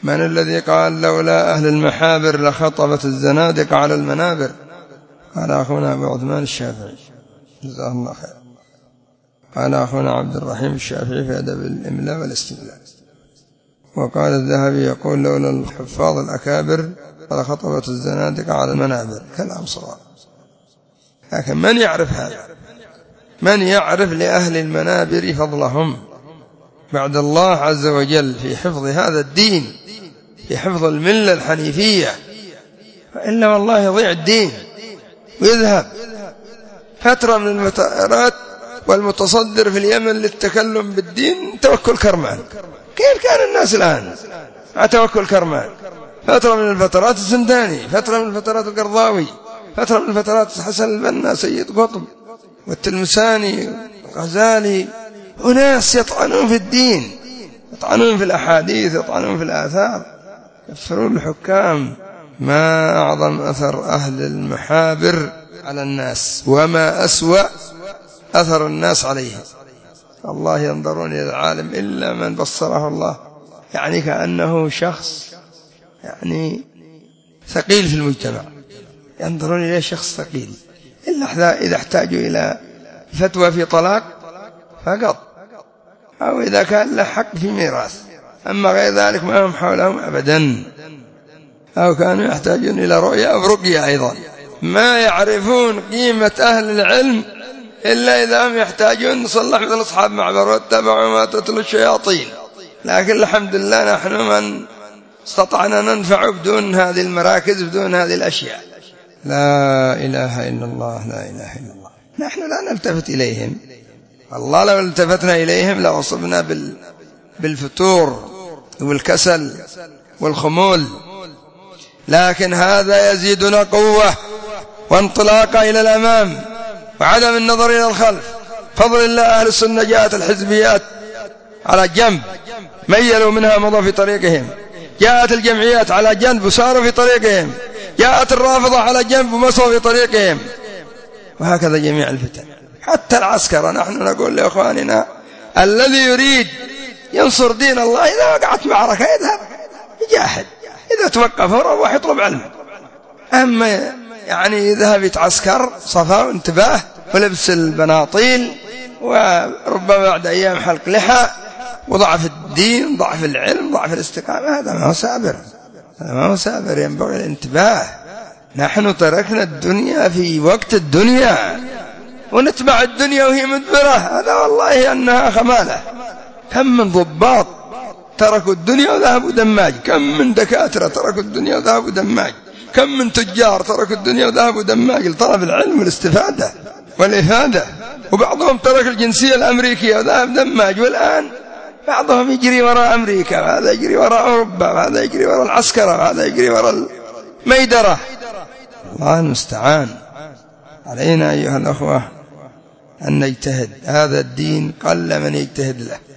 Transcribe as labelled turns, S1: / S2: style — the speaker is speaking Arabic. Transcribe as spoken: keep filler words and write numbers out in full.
S1: من الذي قال لولا أهل المحابر لخطبت الزنادقة على المنابر؟ قال أخونا أبو عثمان الشافعي جزاه الله خير. قال أخونا عبد الرحيم الشافعي في أدب الإملاء والاستملاء. وقال الذهبي يقول لولا الحفاظ الأكابر لخطبت الزنادقة على المنابر. كلام صواب، لكن من يعرف هذا؟ من يعرف لأهل المنابر فضلهم بعد الله عز وجل في حفظ هذا الدين، في حفظ الملة الحنيفية؟ فإلا والله يضيع الدين ويذهب. فترة من المتأرات والمتصدر في اليمن للتكلم بالدين توكل كرمان. كيف كان الناس الآن مع توكل كرمان؟ فترة من الفترات الزنداني، فترة من الفترات القرضاوي، فترة من الفترات حسن البنا، سيد قطب والتلمساني والغزالي. أناس يطعنون في الدين، يطعنون في الأحاديث، يطعنون في الآثار، يكفرون الحكام. ما أعظم أثر أهل المحابر على الناس، وما أسوأ أثر الناس عليه. الله ينظرون إلى العالم إلا من بصره الله، يعني كأنه شخص يعني ثقيل في المجتمع، ينظرون إليه شخص ثقيل، إلا إذا احتاجوا إلى فتوى في طلاق فقط، أو إذا كان له حق في ميراث، أما غير ذلك ما هم حولهم أبدا. أو كانوا يحتاجون إلى رؤية أو رقية أيضا. ما يعرفون قيمة أهل العلم إلا إذا هم يحتاجون نصلح مثل أصحاب معبر واتبعوا ما تتلو الشياطين. لكن الحمد لله نحن من استطعنا ننفع بدون هذه المراكز، بدون هذه الأشياء. لا إله إلا الله، لا إله إلا الله. نحن لا نلتفت إليهم، الله لو التفتنا إليهم لأصبنا بالفتور والكسل والخمول. لكن هذا يزيدنا قوة وانطلاقا إلى الأمام وعدم النظر إلى الخلف. فضل الله أهل السنة جاءت الحزبيات على جنب ميلوا منها مضوا في طريقهم، جاءت الجمعيات على جنب وساروا في طريقهم، جاءت الرافضة على جنب ومسوا في طريقهم، وهكذا جميع الفتن. حتى العسكرة نحن نقول لإخواننا الذي يريد ينصر دين الله إذا وقعت معركة يذهب يجاهد، إذا توقف وروح يطلب علم. أما يعني يذهب يتعسكر صفا وانتباه ولبس البناطيل، وربما بعد أيام حلق لحى، وضعف الدين، ضعف العلم، ضعف الاستقامة، هذا ما هو سابر، هذا ما هو سابر. ينبغي الانتباه. نحن تركنا الدنيا في وقت الدنيا ونتبع الدنيا وهي مدبرة، هذا والله أنها خمالة. كم من ضباط تركوا الدنيا وذهبوا دماج، كم من دكاترة تركوا الدنيا وذهبوا دماج، كم من تجار تركوا الدنيا وذهبوا دماج لطلب العلم والاستفادة والإفادة. وبعضهم ترك الجنسية الأمريكية وذهب دماج، والآن بعضهم يجري وراء أمريكا، وهذا يجري وراء أوروبا، وهذا يجري وراء العسكرة، وهذا يجري وراء الميدرة. الله المستعان. علينا أيها الأخوة أن نجتهد، هذا الدين قل من يجتهد له.